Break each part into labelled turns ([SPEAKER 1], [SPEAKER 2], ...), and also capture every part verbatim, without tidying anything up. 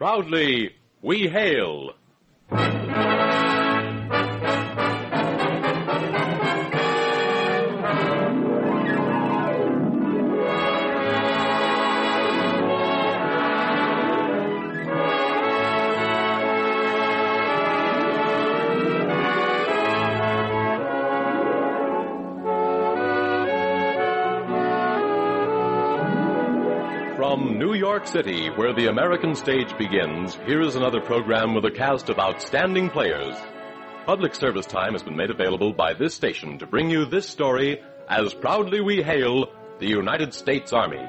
[SPEAKER 1] Proudly, we hail. From New York City, where the American stage begins, here is another program with a cast of outstanding players. Public service time has been made available by this station to bring you this story as proudly we hail the United States Army.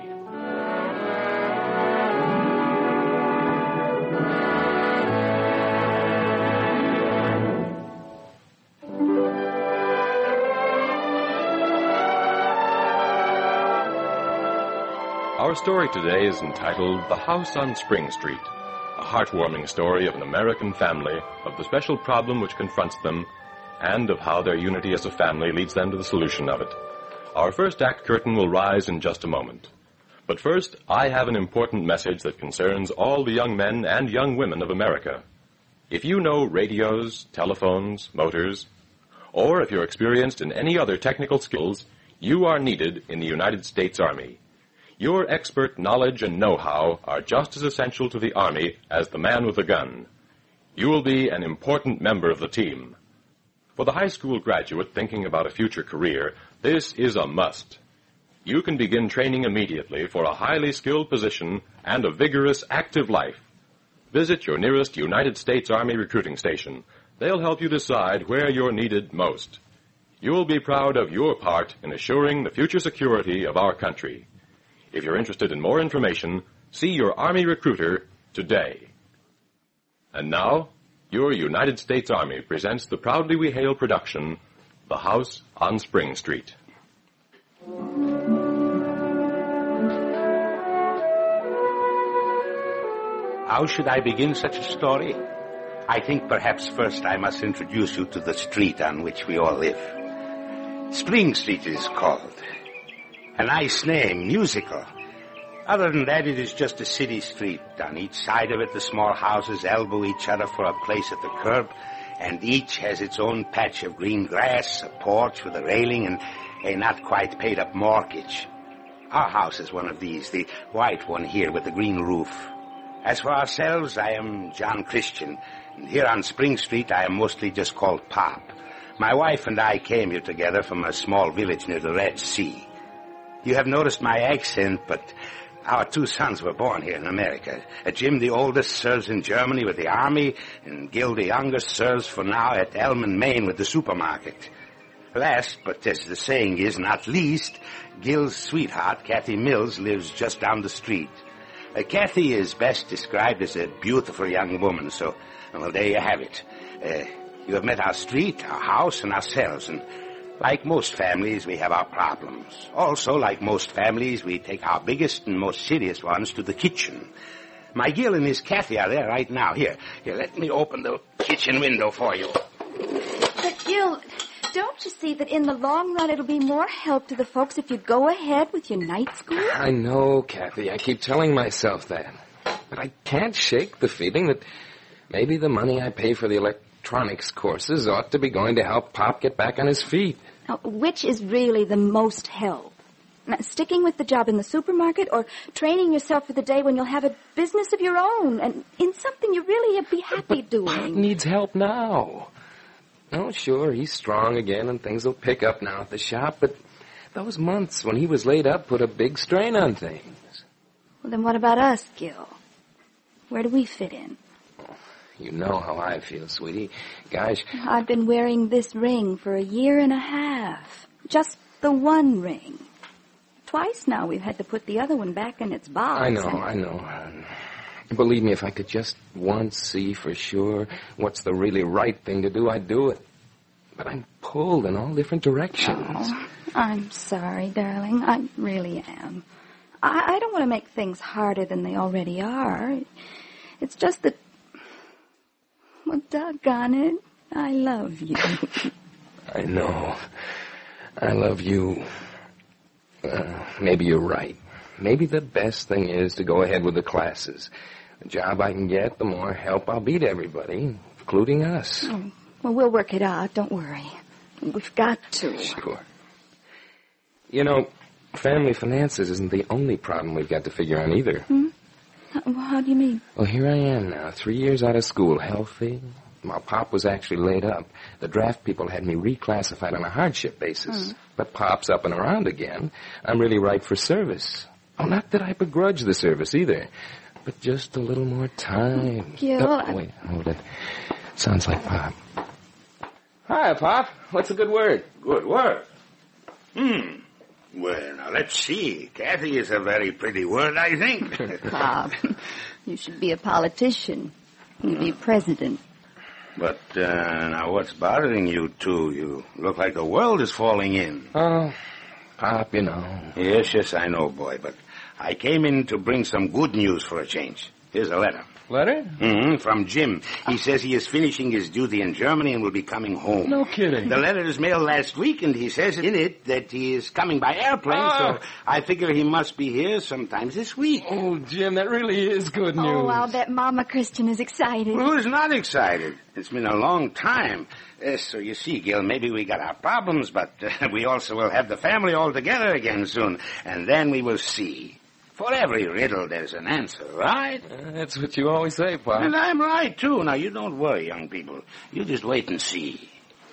[SPEAKER 1] Our story today is entitled The House on Spring Street, a heartwarming story of an American family, of the special problem which confronts them, and of how their unity as a family leads them to the solution of it. Our first act curtain will rise in just a moment. But first, I have an important message that concerns all the young men and young women of America. If you know radios, telephones, motors, or if you're experienced in any other technical skills, you are needed in the United States Army. Your expert knowledge and know-how are just as essential to the Army as the man with the gun. You will be an important member of the team. For the high school graduate thinking about a future career, this is a must. You can begin training immediately for a highly skilled position and a vigorous, active life. Visit your nearest United States Army recruiting station. They'll help you decide where you're needed most. You will be proud of your part in assuring the future security of our country. If you're interested in more information, see your Army recruiter today. And now, your United States Army presents the Proudly We Hail production, The House on Spring Street.
[SPEAKER 2] How should I begin such a story? I think perhaps first I must introduce you to the street on which we all live. Spring Street it is called. A nice name, musical. Other than that, it is just a city street. On each side of it, the small houses elbow each other for a place at the curb, and each has its own patch of green grass, a porch with a railing, and a not quite paid-up mortgage. Our house is one of these, the white one here with the green roof. As for ourselves, I am John Christian, and here on Spring Street, I am mostly just called Pop. My wife and I came here together from a small village near the Red Sea. You have noticed my accent, but our two sons were born here in America. Uh, Jim, the oldest, serves in Germany with the Army, and Gil, the youngest, serves for now at Elman, Maine with the supermarket. Last, but as the saying is, not least, Gil's sweetheart, Kathy Mills, lives just down the street. Uh, Kathy is best described as a beautiful young woman, so, well, there you have it. Uh, you have met our street, our house, and ourselves, and like most families, we have our problems. Also, like most families, we take our biggest and most serious ones to the kitchen. My Gil and his Kathy are there right now. Here, here, let me open the kitchen window for you.
[SPEAKER 3] But, Gil, don't you see that in the long run it'll be more help to the folks if you go ahead with your night school?
[SPEAKER 4] I know, Kathy. I keep telling myself that. But I can't shake the feeling that maybe the money I pay for the electronics courses ought to be going to help Pop get back on his feet.
[SPEAKER 3] Now, which is really the most help? Now, sticking with the job in the supermarket or training yourself for the day when you'll have a business of your own and in something you really be happy
[SPEAKER 4] but
[SPEAKER 3] doing?
[SPEAKER 4] Pop needs help now. Oh, sure, he's strong again and things will pick up now at the shop, but those months when he was laid up put a big strain on things.
[SPEAKER 3] Well, then what about us, Gil? Where do we fit in?
[SPEAKER 4] You know how I feel, sweetie. Gosh.
[SPEAKER 3] I've been wearing this ring for a year and a half. Just the one ring. Twice now we've had to put the other one back in its box.
[SPEAKER 4] I know,
[SPEAKER 3] and...
[SPEAKER 4] I know. Uh, believe me, if I could just once see for sure what's the really right thing to do, I'd do it. But I'm pulled in all different directions.
[SPEAKER 3] Oh, I'm sorry, darling. I really am. I, I don't want to make things harder than they already are. It's just that... Well, doggone it, I love you.
[SPEAKER 4] I know. I love you. Uh, maybe you're right. Maybe the best thing is to go ahead with the classes. The job I can get, the more help I'll be to everybody, including us.
[SPEAKER 3] Oh, well, we'll work it out. Don't worry. We've got to.
[SPEAKER 4] Sure. You know, family finances isn't the only problem we've got to figure out either.
[SPEAKER 3] Hmm? How, how do you mean?
[SPEAKER 4] Well, here I am now, three years out of school, healthy. My Pop was actually laid up. The draft people had me reclassified on a hardship basis.
[SPEAKER 3] Hmm.
[SPEAKER 4] But Pop's up and around again. I'm really ripe for service. Oh, not that I begrudge the service either, but just a little more time.
[SPEAKER 3] Gil,
[SPEAKER 4] Oh,
[SPEAKER 3] I...
[SPEAKER 4] wait, hold it. Sounds like Pop. Hi, Pop. What's a good word?
[SPEAKER 2] Good word. Hmm. Well, now, let's see. Kathy is a very pretty word, I think.
[SPEAKER 3] Bob, you should be a politician. You be president.
[SPEAKER 2] But, uh, now, what's bothering you two? You look like the world is falling in.
[SPEAKER 4] Oh, Pop, you know.
[SPEAKER 2] Yes, yes, I know, boy, but I came in to bring some good news for a change. Here's a letter.
[SPEAKER 4] Letter?
[SPEAKER 2] Mm-hmm, from Jim. He says he is finishing his duty in Germany and will be coming home.
[SPEAKER 4] No kidding.
[SPEAKER 2] The letter is mailed last week, and he says in it that he is coming by airplane,
[SPEAKER 4] Ah.
[SPEAKER 2] so I figure he must be here sometimes this week.
[SPEAKER 4] Oh, Jim, that really is good news.
[SPEAKER 3] Oh, I'll bet Mama Christian is excited.
[SPEAKER 2] Who's not excited? It's been a long time. Uh, so you see, Gil, maybe we got our problems, but uh, we also will have the family all together again soon, and then we will see. For every riddle, there's an answer, right?
[SPEAKER 4] Uh, that's what you always say, Pop.
[SPEAKER 2] And I'm right, too. Now, you don't worry, young people. You just wait and see.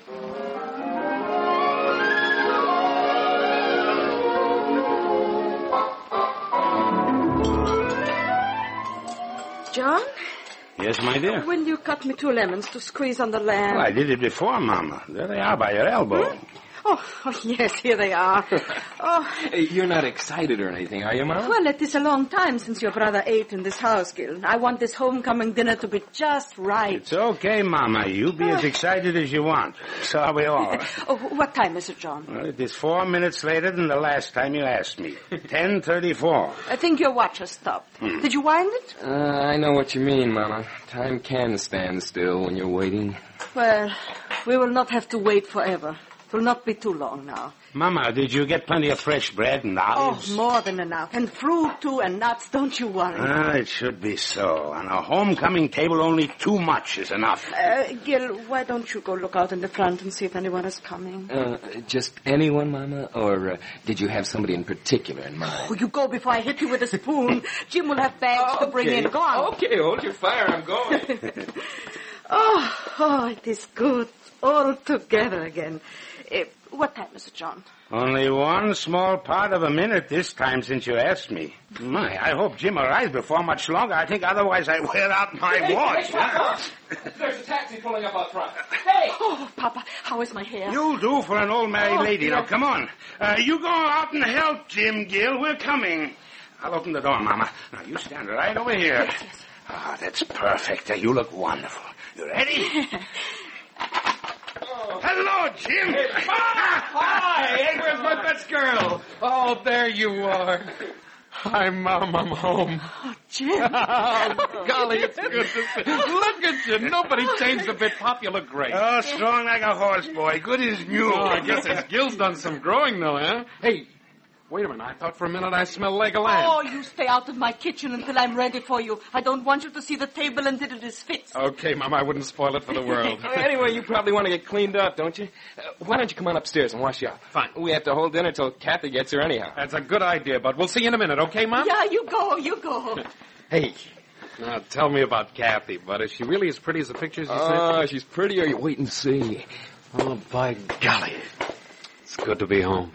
[SPEAKER 5] John,
[SPEAKER 2] Yes, my dear.
[SPEAKER 5] will you cut me two lemons to squeeze on the lamb?
[SPEAKER 2] Well, I did it before, Mama. There they are by your elbow.
[SPEAKER 5] Oh, oh, yes, here they are. Oh,
[SPEAKER 4] Hey, you're not excited or anything, are you, Mom?
[SPEAKER 5] well, it is a long time since your brother ate in this house, Gil. I want this homecoming dinner to be just right.
[SPEAKER 2] It's okay, Mama. You be as excited as you want. So are we all.
[SPEAKER 5] Oh, what time is it, John?
[SPEAKER 2] Well, it is four minutes later than the last time you asked me. ten thirty-four.
[SPEAKER 5] I think your watch has stopped.
[SPEAKER 2] Hmm.
[SPEAKER 5] Did you wind it?
[SPEAKER 4] Uh, I know what you mean, Mama. Time can stand still when you're waiting.
[SPEAKER 5] Well, we will not have to wait forever. It will not be too long now.
[SPEAKER 2] Mama, did you get plenty of fresh bread and
[SPEAKER 5] Oh,
[SPEAKER 2] olives?
[SPEAKER 5] more than enough. And fruit, too, and nuts. Don't you worry.
[SPEAKER 2] Ah, it should be so. On a homecoming table, only too much is enough.
[SPEAKER 5] Uh, Gil, why don't you go look out in the front and see if anyone is coming?
[SPEAKER 4] Uh, just anyone, Mama? Or uh, did you have somebody in particular in mind?
[SPEAKER 5] Oh, you go before I hit you with a spoon. Jim will have bags to bring in. Go on.
[SPEAKER 4] Okay, hold your fire. I'm going.
[SPEAKER 5] Oh, oh, it is good. All together again. Uh, what time is it, John?
[SPEAKER 2] Only one small part of a minute this time since you asked me. My, I hope Jim arrives before much longer. I think otherwise I wear out my watch. huh?
[SPEAKER 4] There's a taxi pulling up out front. Hey!
[SPEAKER 5] Oh, Papa, how is my hair?
[SPEAKER 2] You'll do for an old married
[SPEAKER 5] Oh,
[SPEAKER 2] lady.
[SPEAKER 5] dear.
[SPEAKER 2] Now, come on. Uh, you go out and help Jim, Gil. We're coming. I'll open the door, Mama. Now, you stand right over here.
[SPEAKER 5] Yes, yes.
[SPEAKER 2] Ah, that's perfect. Uh, you look wonderful. You ready? Hello, Jim.
[SPEAKER 6] Hi, hey, where's my best girl? Oh, there you are. Hi, Mom, I'm home.
[SPEAKER 5] Oh, Jim.
[SPEAKER 6] Oh, golly, it's good to see. Look at you. Nobody changed a bit. Pop, you look great.
[SPEAKER 2] Oh, strong like a horse, boy. Good as new.
[SPEAKER 6] Oh, I guess his Gil's done some growing, though, huh? Hey, wait a minute. I thought for a minute I smelled leg of lamb.
[SPEAKER 5] Oh, you stay out of my kitchen until I'm ready for you. I don't want you to see the table until it is fixed.
[SPEAKER 6] Okay, Mom, I wouldn't spoil it for the world.
[SPEAKER 4] Anyway, you probably want to get cleaned up, don't you? Uh, why don't you come on upstairs and wash you up?
[SPEAKER 6] Fine.
[SPEAKER 4] We have to hold dinner till Kathy gets here anyhow.
[SPEAKER 6] That's a good idea, but we'll see you in a minute, okay, Mom?
[SPEAKER 5] Yeah, you go, you go.
[SPEAKER 6] Hey, now tell me about Kathy, but is she really as pretty as the pictures you
[SPEAKER 4] Oh,
[SPEAKER 6] sent?
[SPEAKER 4] she's prettier. You wait and see.
[SPEAKER 6] Oh, by golly. It's good to be home.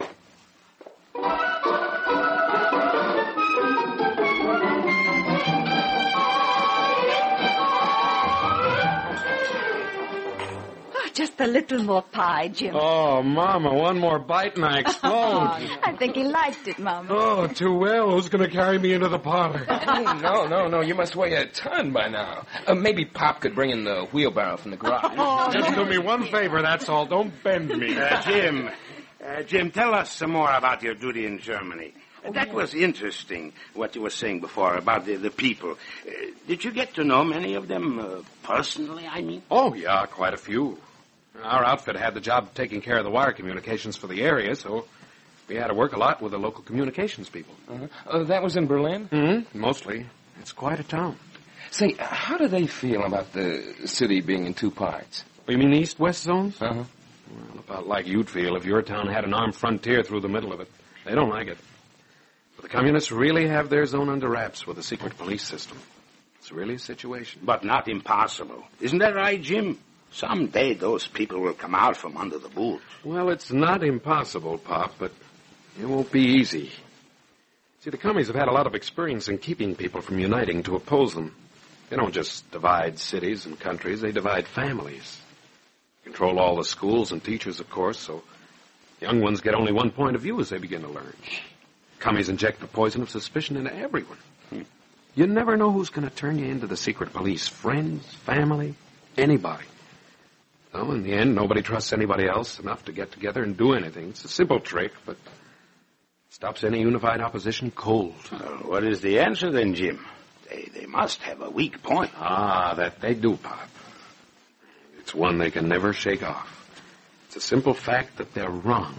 [SPEAKER 5] Oh, just a little more pie, Jim.
[SPEAKER 6] Oh, Mama, one more bite and I explode.
[SPEAKER 3] I think he liked it, Mama.
[SPEAKER 6] Oh, too well. Who's going to carry me into the parlor?
[SPEAKER 4] Oh, no, no, no. You must weigh a ton by now. Uh, maybe Pop could bring in the wheelbarrow from the garage.
[SPEAKER 6] Just do me one favor, that's all. Don't bend me.
[SPEAKER 2] Uh, Jim, uh, Jim, tell us some more about your duty in Germany. Uh, that was interesting, what you were saying before about the, the people. Uh, did you get to know many of them uh, personally, I mean?
[SPEAKER 6] Oh, yeah, quite a few. Our outfit had the job of taking care of the wire communications for the area, so we had to work a lot with the local communications people.
[SPEAKER 4] Uh-huh. Uh, that was in Berlin?
[SPEAKER 6] Mm-hmm. Mostly. It's quite a town.
[SPEAKER 4] Say, how do they feel about the city being in two parts?
[SPEAKER 6] You mean the east-west zones?
[SPEAKER 4] Uh-huh.
[SPEAKER 6] Well, about like you'd feel if your town had an armed frontier through the middle of it. They don't like it. But the communists really have their zone under wraps with a secret police system. It's really a situation.
[SPEAKER 2] But not impossible. Isn't that right, Jim? Someday those people will come out from under the boot.
[SPEAKER 6] Well, it's not impossible, Pop, but it won't be easy. See, the commies have had a lot of experience in keeping people from uniting to oppose them. They don't just divide cities and countries, they divide families. Control all the schools and teachers, of course, so young ones get only one point of view as they begin to learn. Commies inject the poison of suspicion into everyone. Hmm. You never know who's going to turn you into the secret police. Friends, family, anybody. So in the end, nobody trusts anybody else enough to get together and do anything. It's a simple trick, but stops any unified opposition cold.
[SPEAKER 2] Well, what is the answer then, Jim? They, they must have a weak point.
[SPEAKER 6] Ah, that they do, Pop. It's one they can never shake off. It's a simple fact that they're wrong.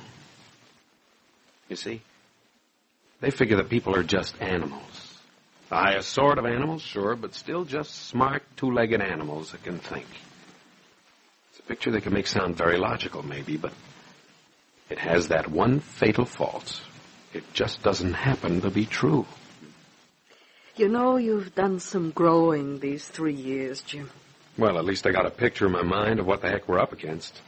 [SPEAKER 6] You see? They figure that people are just animals. The highest sort of animals, sure, but still just smart, two-legged animals that can think. It's a picture they can make sound very logical, maybe, but it has that one fatal fault. It just doesn't happen to be true.
[SPEAKER 5] You know, you've done some growing these three years, Jim.
[SPEAKER 6] Well, at least I got a picture in my mind of what the heck we're up against.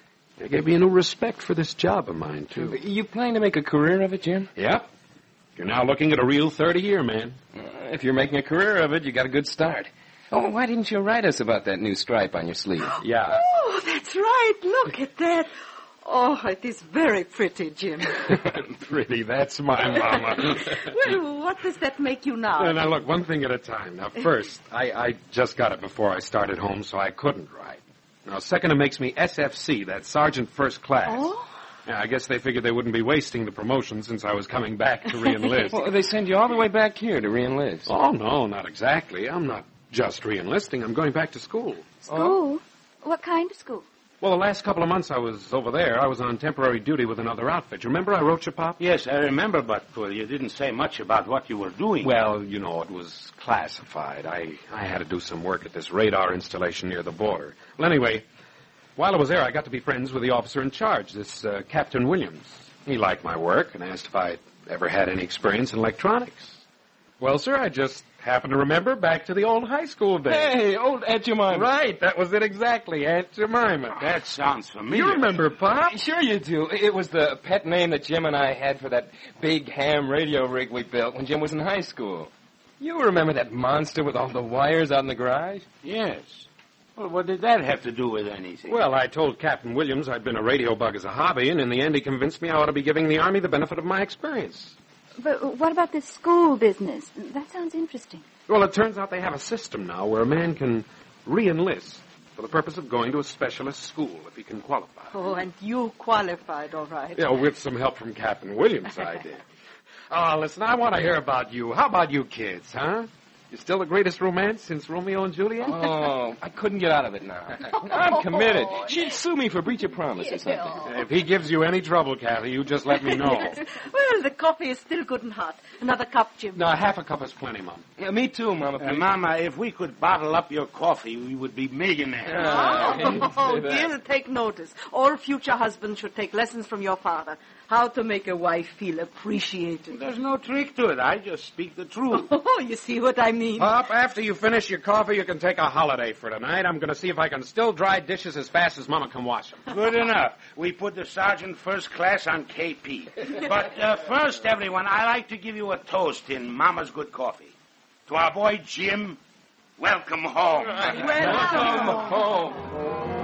[SPEAKER 6] It gave me a new respect for this job of mine, too.
[SPEAKER 4] You plan to make a career of it, Jim?
[SPEAKER 6] Yep. You're now looking at a real thirty-year man.
[SPEAKER 4] Uh, if you're making a career of it, you got a good start. Oh, why didn't you write us about that new stripe on your sleeve?
[SPEAKER 6] Yeah.
[SPEAKER 5] Oh, that's right. Look at that. Oh, it is very pretty, Jim.
[SPEAKER 6] Pretty, that's my mama.
[SPEAKER 5] Well, what does that make you now?
[SPEAKER 6] Now, now, look, one thing at a time. Now, first, I, I just got it before I started home, so I couldn't write. Now, second, it makes me S F C, that's Sergeant First Class.
[SPEAKER 5] Oh?
[SPEAKER 6] Yeah, I guess they figured they wouldn't be wasting the promotion since I was coming back to re-enlist.
[SPEAKER 4] Well, they send you all the way back here to re-enlist.
[SPEAKER 6] Oh, no, not exactly. I'm not just re-enlisting. I'm going back to school.
[SPEAKER 3] School? What kind of school?
[SPEAKER 6] Well, the last couple of months I was over there, I was on temporary duty with another outfit. You remember I wrote you, Pop?
[SPEAKER 2] Yes, I remember, but well, you didn't say much about what you were doing.
[SPEAKER 6] Well, you know, it was classified. I, I had to do some work at this radar installation near the border. Well, anyway, while I was there, I got to be friends with the officer in charge, this uh, Captain Williams. He liked my work and asked if I'd ever had any experience in electronics. Well, sir, I just happened to remember back to the old high school days.
[SPEAKER 4] Hey, old Aunt Jemima.
[SPEAKER 6] Right, that was it exactly, Aunt Jemima.
[SPEAKER 2] That sounds familiar.
[SPEAKER 6] You remember, Pop?
[SPEAKER 4] Sure you do. It was the pet name that Jim and I had for that big ham radio rig we built when Jim was in high school. You remember that monster with all the wires out in the garage?
[SPEAKER 2] Yes. Well, what did that have to do with anything?
[SPEAKER 6] Well, I told Captain Williams I'd been a radio bug as a hobby, and in the end he convinced me I ought to be giving the Army the benefit of my experience.
[SPEAKER 3] But what about this school business? That sounds interesting.
[SPEAKER 6] Well, it turns out they have a system now where a man can re-enlist for the purpose of going to a specialist school if he can qualify.
[SPEAKER 5] Oh, and you qualified, all right.
[SPEAKER 6] Yeah, with some help from Captain Williams, I did. Oh, listen, I want to hear about you. How about you kids, huh? You still the greatest romance since Romeo and Juliet?
[SPEAKER 4] Oh, I couldn't get out of it now. I'm committed. She'd sue me for breach of promise or something.
[SPEAKER 6] If he gives you any trouble, Kathy, you just let me know.
[SPEAKER 5] Well, the coffee is still good and hot. Another cup, Jim.
[SPEAKER 6] No, half a cup is plenty, Mom.
[SPEAKER 4] Yeah, me too, Mama.
[SPEAKER 2] Uh, Mama, if we could bottle up your coffee, we would be millionaires.
[SPEAKER 5] Oh, Gil, take notice. All future husbands should take lessons from your father. How to make a wife feel appreciated.
[SPEAKER 2] There's no trick to it. I just speak the truth.
[SPEAKER 5] Oh, you see what I mean?
[SPEAKER 6] Pop, after you finish your coffee, you can take a holiday for tonight. I'm going to see if I can still dry dishes as fast as Mama can wash them.
[SPEAKER 2] Good enough. We put the Sergeant First Class on K P. But uh, first, everyone, I like to give you a toast in Mama's good coffee. To our boy Jim, welcome home.
[SPEAKER 5] Welcome
[SPEAKER 4] home.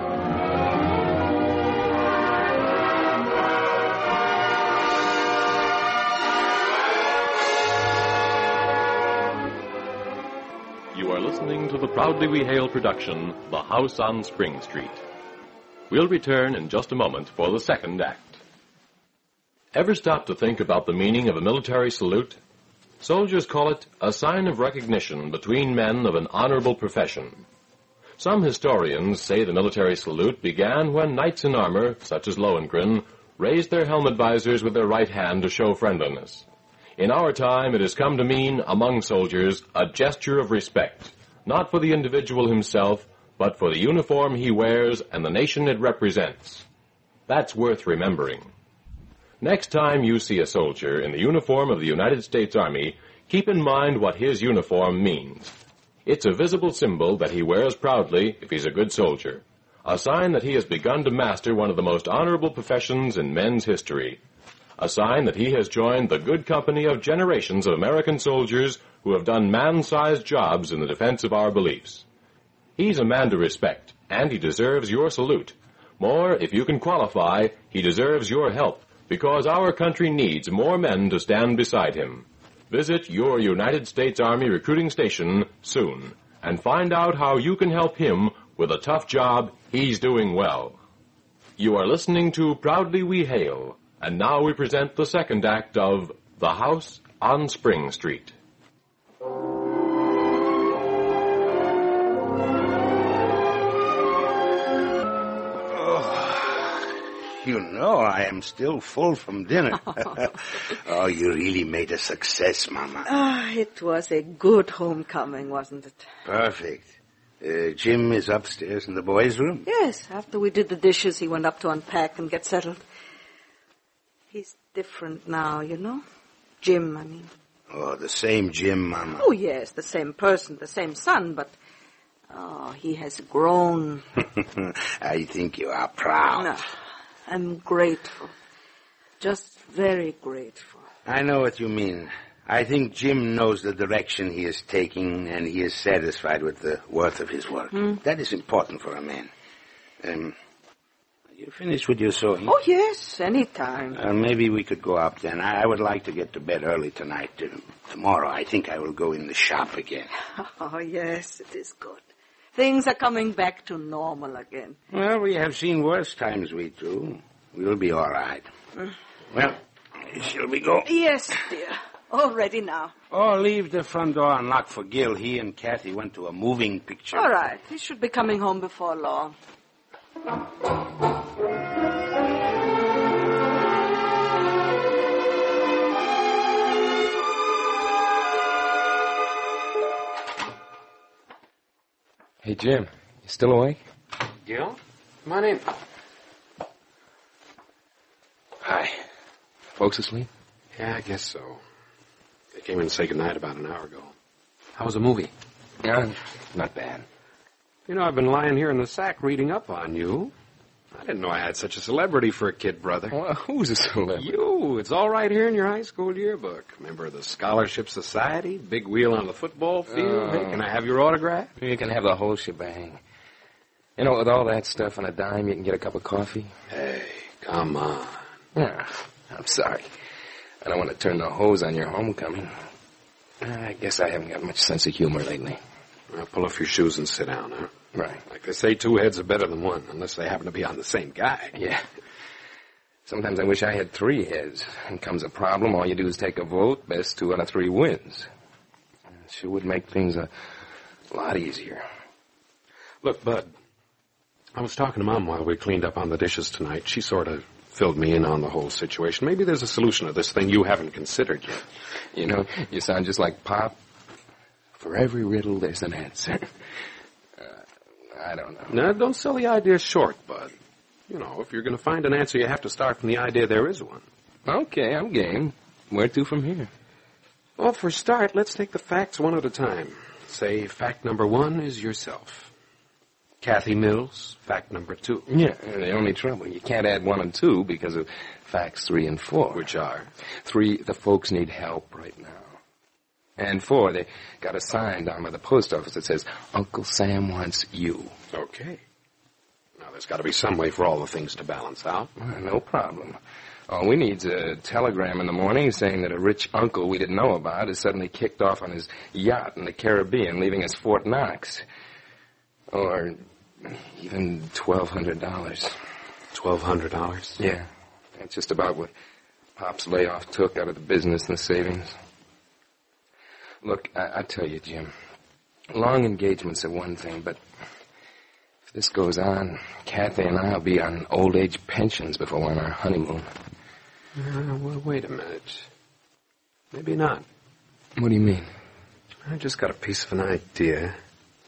[SPEAKER 1] You are listening to the Proudly We Hail production, The House on Spring Street. We'll return in just a moment for the second act. Ever stop to think about the meaning of a military salute? Soldiers call it a sign of recognition between men of an honorable profession. Some historians say the military salute began when knights in armor, such as Lohengrin, raised their helmet visors with their right hand to show friendliness. In our time, it has come to mean, among soldiers, a gesture of respect, not for the individual himself, but for the uniform he wears and the nation it represents. That's worth remembering. Next time you see a soldier in the uniform of the United States Army, keep in mind what his uniform means. It's a visible symbol that he wears proudly if he's a good soldier, a sign that he has begun to master one of the most honorable professions in men's history, a sign that he has joined the good company of generations of American soldiers who have done man-sized jobs in the defense of our beliefs. He's a man to respect, and he deserves your salute. More, if you can qualify, he deserves your help, because our country needs more men to stand beside him. Visit your United States Army recruiting station soon and find out how you can help him with a tough job he's doing well. You are listening to Proudly We Hail, and now we present the second act of The House on Spring Street.
[SPEAKER 2] You know, I am still full from dinner. Oh, you really made a success, Mama.
[SPEAKER 5] Ah, it was a good homecoming, wasn't it?
[SPEAKER 2] Perfect. Uh, Jim is upstairs in the boys' room?
[SPEAKER 5] Yes, after we did the dishes, he went up to unpack and get settled. He's different now, you know. Jim, I mean.
[SPEAKER 2] Oh, the same Jim, Mama.
[SPEAKER 5] Oh, yes, the same person, the same son, but... Oh, he has grown.
[SPEAKER 2] I think you are proud.
[SPEAKER 5] No. I'm grateful. Just very grateful.
[SPEAKER 2] I know what you mean. I think Jim knows the direction he is taking, and he is satisfied with the worth of his work.
[SPEAKER 5] Hmm?
[SPEAKER 2] That is important for a man. Um, you finished with your sewing?
[SPEAKER 5] Oh, yes, anytime.
[SPEAKER 2] Uh, maybe we could go up then. I, I would like to get to bed early tonight. Uh, tomorrow, I think I will go in the shop again.
[SPEAKER 5] Oh, yes, it is good. Things are coming back to normal again.
[SPEAKER 2] Well, we have seen worse times, we two. We'll be all right. Mm. Well, shall we go?
[SPEAKER 5] Yes, dear. All ready now.
[SPEAKER 2] Oh, leave the front door unlocked for Gil. He and Kathy went to a moving picture.
[SPEAKER 5] All right. He should be coming home before long.
[SPEAKER 4] Hey, Jim, you still awake?
[SPEAKER 6] Gil? Come on in.
[SPEAKER 4] Hi. Folks asleep?
[SPEAKER 6] Yeah, I guess so. They came in to say goodnight about an hour ago. How was the movie?
[SPEAKER 4] Yeah, not bad.
[SPEAKER 6] You know, I've been lying here in the sack reading up on you. I didn't know I had such a celebrity for a kid brother.
[SPEAKER 4] Well, who's a celebrity?
[SPEAKER 6] You. It's all right here in your high school yearbook. Member of the Scholarship Society, big wheel on the football field.
[SPEAKER 4] Oh.
[SPEAKER 6] Hey, can I have your autograph?
[SPEAKER 4] You can have the whole shebang. You know, with all that stuff on a dime, you can get a cup of coffee.
[SPEAKER 6] Hey, come on.
[SPEAKER 4] Yeah, I'm sorry. I don't want to turn the hose on your homecoming. I guess I haven't got much sense of humor lately.
[SPEAKER 6] Well, pull off your shoes and sit down, huh?
[SPEAKER 4] Right.
[SPEAKER 6] Like they say, two heads are better than one, unless they happen to be on the same guy.
[SPEAKER 4] Yeah. Sometimes I wish I had three heads. And comes a problem, all you do is take a vote, best two out of three wins. It sure would make things a lot easier.
[SPEAKER 6] Look, Bud, I was talking to Mom while we cleaned up on the dishes tonight. She sort of filled me in on the whole situation. Maybe there's a solution to this thing you haven't considered yet.
[SPEAKER 4] You know, you sound just like Pop. For every riddle, there's an answer. uh, I don't know.
[SPEAKER 6] Now, don't sell the idea short, Bud. You know, if you're going to find an answer, you have to start from the idea there is one.
[SPEAKER 4] Okay, I'm game. Where to from here?
[SPEAKER 6] Well, for a start, let's take the facts one at a time. Say fact number one is yourself. Kathy Mills, fact number two.
[SPEAKER 4] Yeah, the only trouble, you can't add one and two because of facts three and four.
[SPEAKER 6] Which are?
[SPEAKER 4] Three, the folks need help right now. And four, they got a sign down by the post office that says, Uncle Sam wants you.
[SPEAKER 6] Okay. Now, there's got to be some way for all the things to balance out.
[SPEAKER 4] Well, no problem. All we need's a telegram in the morning saying that a rich uncle we didn't know about has suddenly kicked off on his yacht in the Caribbean, leaving us Fort Knox. Or even twelve hundred dollars.
[SPEAKER 6] twelve hundred dollars?
[SPEAKER 4] Yeah. That's just about what Pop's layoff took out of the business and the savings. Look, I, I tell you, Jim, long engagements are one thing, but if this goes on, Kathy and I will be on old age pensions before we're on our honeymoon.
[SPEAKER 6] Uh, well, wait a minute. Maybe not.
[SPEAKER 4] What do you mean?
[SPEAKER 6] I just got a piece of an idea.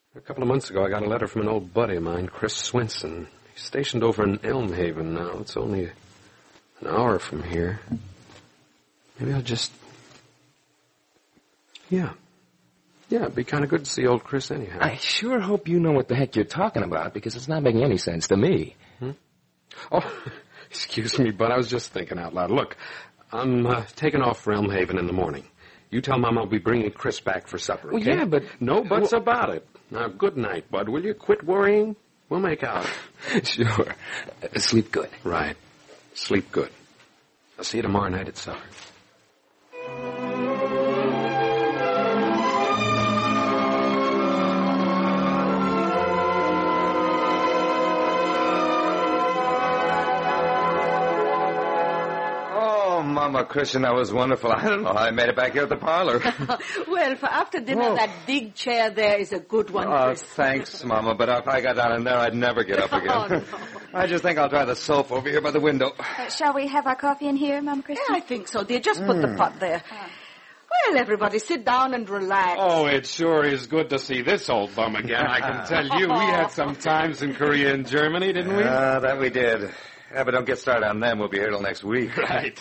[SPEAKER 6] A couple of months ago, I got a letter from an old buddy of mine, Chris Swenson. He's stationed over in Elmhaven now. It's only an hour from here. Maybe I'll just... Yeah. Yeah, it'd be kind of good to see old Chris anyhow.
[SPEAKER 4] I sure hope you know what the heck you're talking about, because it's not making any sense to me.
[SPEAKER 6] Hmm? Oh, excuse me, but I was just thinking out loud. Look, I'm uh, taking off for Elmhaven in the morning. You tell Mom I'll be bringing Chris back for supper, okay?
[SPEAKER 4] Well, yeah, but...
[SPEAKER 6] No buts well... about it. Now, good night, Bud. Will you quit worrying? We'll make out.
[SPEAKER 4] Sure. Uh, sleep good.
[SPEAKER 6] Right. Sleep good. I'll see you tomorrow night at supper.
[SPEAKER 7] Mama, Christian, that was wonderful. I don't know how I made it back here at the parlor.
[SPEAKER 5] Well, for after dinner, oh. that big chair there is a good one,
[SPEAKER 7] Oh,
[SPEAKER 5] Chris.
[SPEAKER 7] thanks, Mama, but if I got down in there, I'd never get up again.
[SPEAKER 5] Oh, no.
[SPEAKER 7] I just think I'll try the sofa over here by the window.
[SPEAKER 3] Uh, shall we have our coffee in here, Mama Christian?
[SPEAKER 5] Yeah, I think so, dear. Just put mm. the pot there. Oh. Well, everybody, sit down and relax.
[SPEAKER 6] Oh, it sure is good to see this old bum again. I can tell you, we had some times in Korea and Germany, didn't we?
[SPEAKER 7] Ah, uh, that we did. Yeah, but don't get started on them. We'll be here till next week.
[SPEAKER 6] Right.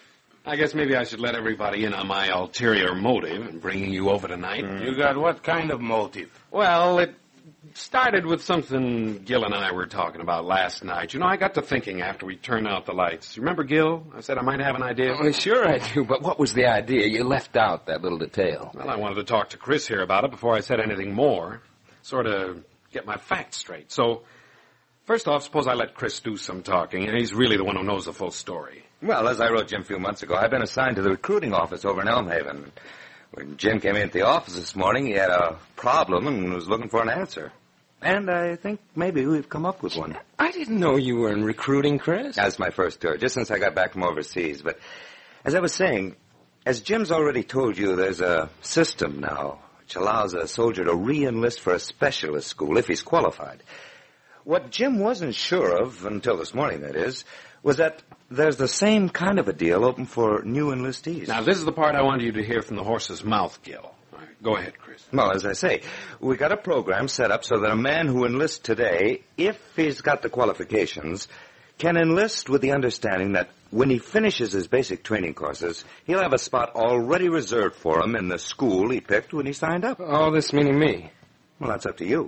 [SPEAKER 6] I guess maybe I should let everybody in on my ulterior motive in bringing you over tonight.
[SPEAKER 2] Mm. You got what kind of motive?
[SPEAKER 6] Well, it started with something Gil and I were talking about last night. You know, I got to thinking after we turned out the lights. Remember, Gil? I said I might have an idea.
[SPEAKER 4] Oh, sure I do, but what was the idea? You left out that little detail.
[SPEAKER 6] Well, I wanted to talk to Chris here about it before I said anything more. Sort of get my facts straight. So, first off, suppose I let Chris do some talking. He's really the one who knows the full story.
[SPEAKER 7] Well, as I wrote Jim a few months ago, I've been assigned to the recruiting office over in Elmhaven. When Jim came in at the office this morning, he had a problem and was looking for an answer. And I think maybe we've come up with one.
[SPEAKER 4] I didn't know you were in recruiting, Chris.
[SPEAKER 7] That's my first tour, just since I got back from overseas. But as I was saying, as Jim's already told you, there's a system now which allows a soldier to re-enlist for a specialist school if he's qualified. What Jim wasn't sure of, until this morning, that is, was that there's the same kind of a deal open for new enlistees.
[SPEAKER 6] Now, this is the part I wanted you to hear from the horse's mouth, Gil. All right, go ahead, Chris.
[SPEAKER 7] Well, as I say, we got a program set up so that a man who enlists today, if he's got the qualifications, can enlist with the understanding that when he finishes his basic training courses, he'll have a spot already reserved for him in the school he picked when he signed up.
[SPEAKER 4] All this meaning me?
[SPEAKER 7] Well, that's up to you.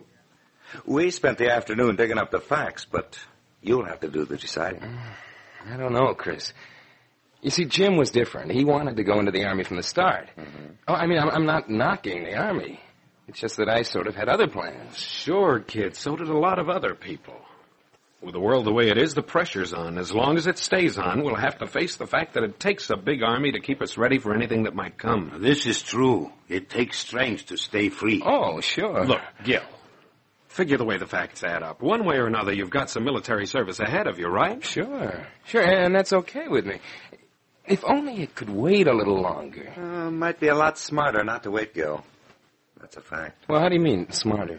[SPEAKER 7] We spent the afternoon digging up the facts, but you'll have to do the deciding.
[SPEAKER 4] I don't know, Chris. You see, Jim was different. He wanted to go into the Army from the start. Mm-hmm. Oh, I mean, I'm, I'm not knocking the Army. It's just that I sort of had other plans.
[SPEAKER 6] Sure, kid. So did a lot of other people. With the world the way it is, the pressure's on. As long as it stays on, we'll have to face the fact that it takes a big army to keep us ready for anything that might come.
[SPEAKER 2] This is true. It takes strength to stay free.
[SPEAKER 4] Oh, sure.
[SPEAKER 6] Look, Gil. Figure the way the facts add up. One way or another, you've got some military service ahead of you, right?
[SPEAKER 4] Sure. Sure, and that's okay with me. If only it could wait a little longer.
[SPEAKER 7] Uh, might be a lot smarter not to wait, Gil. That's a fact.
[SPEAKER 4] Well, how do you mean, smarter?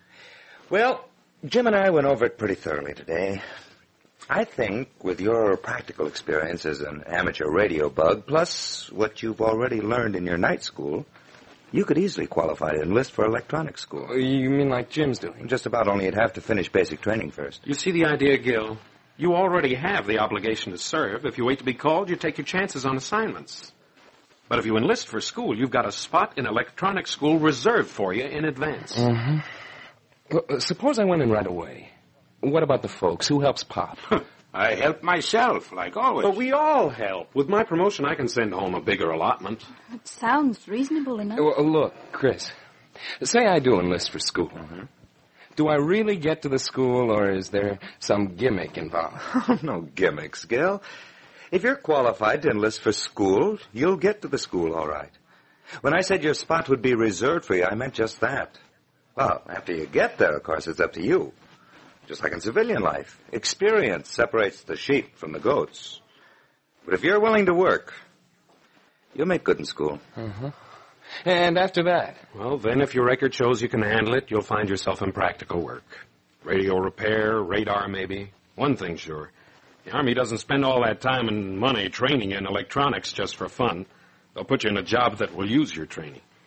[SPEAKER 7] Well, Jim and I went over it pretty thoroughly today. I think with your practical experience as an amateur radio bug, plus what you've already learned in your night school, you could easily qualify to enlist for electronics school.
[SPEAKER 4] You mean like Jim's doing?
[SPEAKER 7] Just about, only you'd have to finish basic training first.
[SPEAKER 6] You see the idea, Gil? You already have the obligation to serve. If you wait to be called, you take your chances on assignments. But if you enlist for school, you've got a spot in electronics school reserved for you in advance.
[SPEAKER 4] Mm-hmm. Well, suppose I went in right away. What about the folks? Who helps Pop?
[SPEAKER 2] I help myself, like always.
[SPEAKER 6] But we all help. With my promotion, I can send home a bigger allotment.
[SPEAKER 3] It sounds reasonable enough.
[SPEAKER 4] Well, look, Chris, say I do enlist for school. Mm-hmm. Do I really get to the school, or is there some gimmick involved?
[SPEAKER 7] Oh, no gimmicks, Gil. If you're qualified to enlist for school, you'll get to the school all right. When I said your spot would be reserved for you, I meant just that. Well, after you get there, of course, it's up to you. Just like in civilian life, experience separates the sheep from the goats. But if you're willing to work, you'll make good in school.
[SPEAKER 4] Mm-hmm. And after that?
[SPEAKER 6] Well, then if your record shows you can handle it, you'll find yourself in practical work. Radio repair, radar maybe. One thing sure. The Army doesn't spend all that time and money training you in electronics just for fun. They'll put you in a job that will use your training.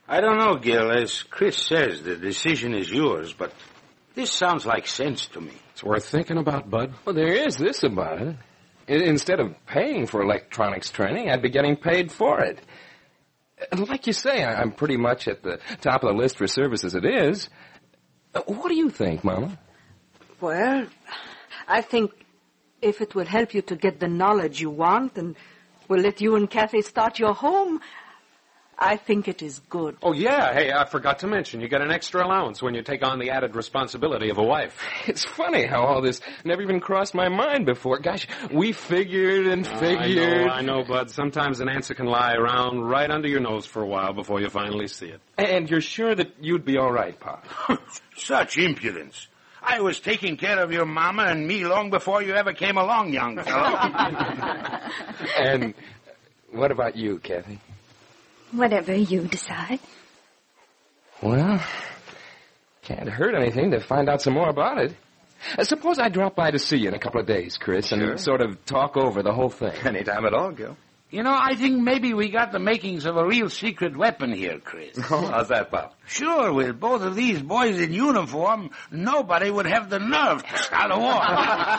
[SPEAKER 2] I don't know, Gil. As Chris says, the decision is yours, but this sounds like sense to me.
[SPEAKER 6] It's worth thinking about, Bud.
[SPEAKER 4] Well, there is this about it. I- Instead of paying for electronics training, I'd be getting paid for it. And like you say, I- I'm pretty much at the top of the list for service as it is. Uh, What do you think, Mama?
[SPEAKER 5] Well, I think if it will help you to get the knowledge you want and will let you and Kathy start your home, I think it is good.
[SPEAKER 6] Oh, yeah. Hey, I forgot to mention, you get an extra allowance when you take on the added responsibility of a wife.
[SPEAKER 4] It's funny how all this never even crossed my mind before. Gosh, we figured and figured.
[SPEAKER 6] I know, I know, Bud. Sometimes an answer can lie around right under your nose for a while before you finally see it.
[SPEAKER 4] And you're sure that you'd be all right, Pop?
[SPEAKER 2] Such impudence. I was taking care of your mama and me long before you ever came along, young fellow.
[SPEAKER 4] And what about you, Kathy?
[SPEAKER 3] Whatever you decide.
[SPEAKER 4] Well, can't hurt anything to find out some more about it. Uh, suppose I drop by to see you in a couple of days, Chris,
[SPEAKER 7] Sure.
[SPEAKER 4] and sort of talk over the whole thing.
[SPEAKER 7] Anytime at all, Gil.
[SPEAKER 2] You know, I think maybe we got the makings of a real secret weapon here, Chris.
[SPEAKER 7] How's that, Pop?
[SPEAKER 2] Sure, with both of these boys in uniform, nobody would have the nerve to start a war.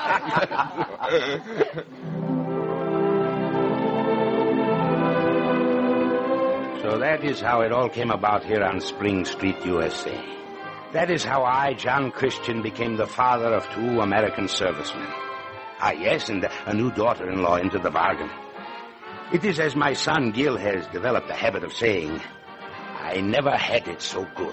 [SPEAKER 2] So that is how it all came about here on Spring Street, U S A. That is how I, John Christian, became the father of two American servicemen. Ah, yes, and a new daughter-in-law into the bargain. It is as my son Gil has developed the habit of saying, I never had it so good.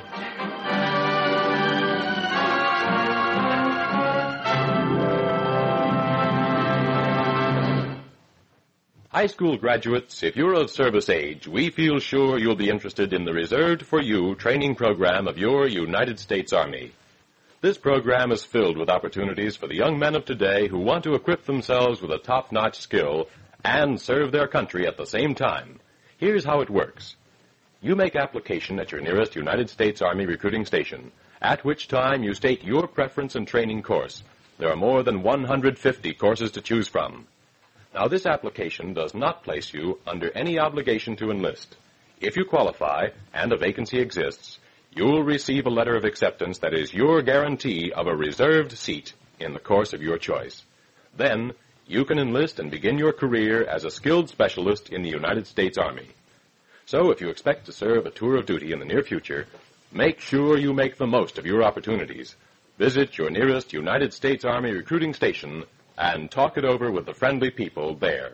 [SPEAKER 1] High school graduates, if you're of service age, we feel sure you'll be interested in the Reserved for You training program of your United States Army. This program is filled with opportunities for the young men of today who want to equip themselves with a top-notch skill and serve their country at the same time. Here's how it works. You make application at your nearest United States Army recruiting station, at which time you state your preference and training course. There are more than one hundred fifty courses to choose from. Now, this application does not place you under any obligation to enlist. If you qualify and a vacancy exists, you'll receive a letter of acceptance that is your guarantee of a reserved seat in the course of your choice. Then, you can enlist and begin your career as a skilled specialist in the United States Army. So, if you expect to serve a tour of duty in the near future, make sure you make the most of your opportunities. Visit your nearest United States Army recruiting station and talk it over with the friendly people there.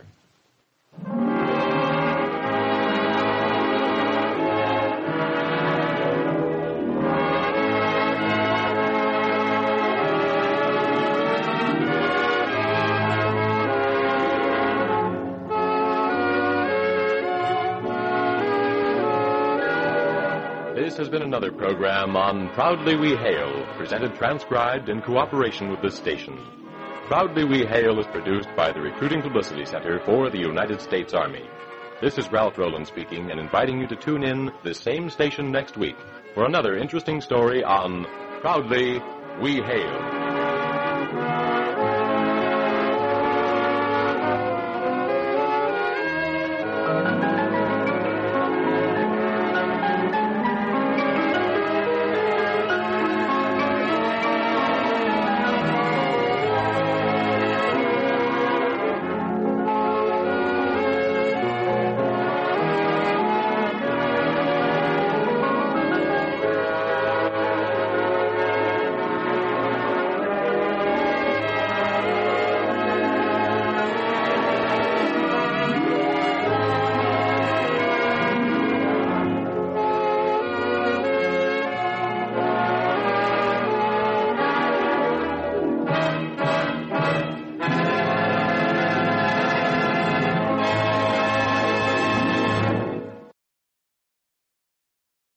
[SPEAKER 1] This has been another program on Proudly We Hail, presented transcribed in cooperation with this station. Proudly We Hail is produced by the Recruiting Publicity Center for the United States Army. This is Ralph Rowland speaking and inviting you to tune in this same station next week for another interesting story on Proudly We Hail.